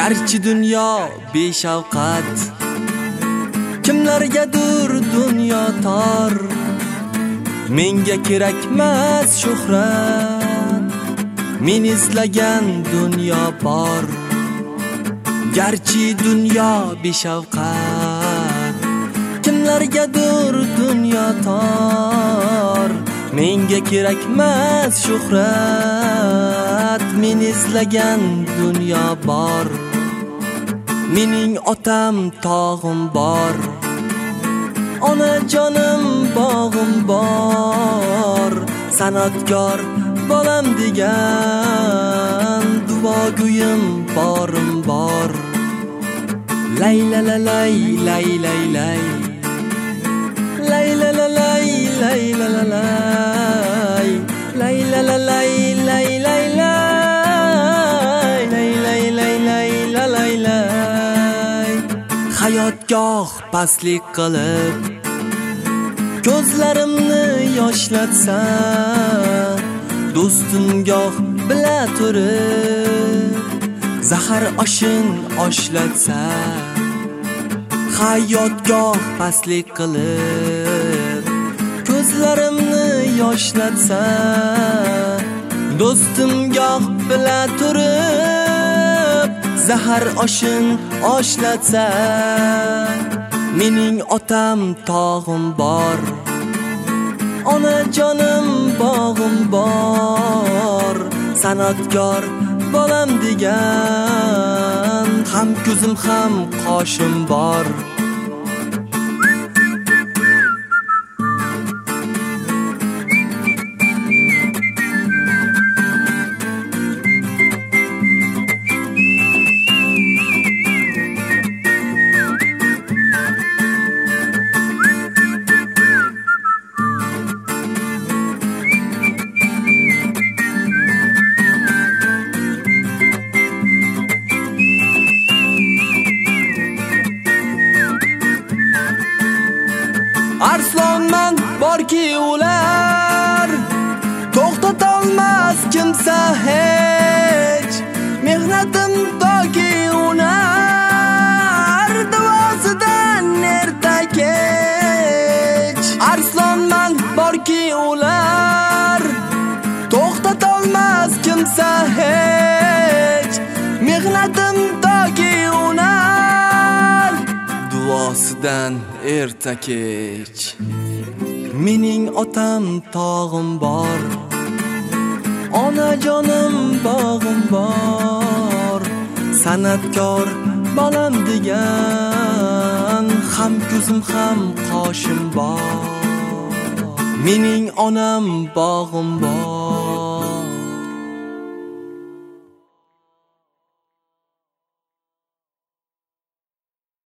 Garchi dunyo beshafqat, kimlargadir dunyo tor. Menga kerakmas shuhrat, men izlagan dunyo bor. Garchi dunyo beshafqat, kimlargadir dunyo tor. Menga kerakmas shuhrat, men izlagan dunyo bor. Mening otam tog'im bor, onajonim bog'im bor. San'atkor bolam degan duogo'yim borim bor. Lay la la lay lay lay lay, lay la la lay lay la la lay, lay la la lay lay lay lay, lay lay lay lay la lay lay. Hayotgoh pastlik qilib ko'zlarimni yoshlatsa, do'stim goh bila turib zahar oshin oshlatsa. Hayotgoh pastlik qilib ko'zlarimni yoshlatsa, do'stim goh bila turib zahar oshin oshlatsa. Mening otam tog'im bor, onajonim bog'im bor. San'atkor bolam degan ham ko'zim ham qoshim bor. Arslonman borki ular to'xtatolmas kimsa hech. Mehnatim toki unar duosidan erta kech. Arslonman borki ular to'xtatolmas kimsa hech. Mehnatim toki unar duosidan erta kech. Mening otam tog'im bor, onajonim bog'im bor. San'atkor bolam degan ham ko'zim ham qoshim bor. Mening onam bog'im bor,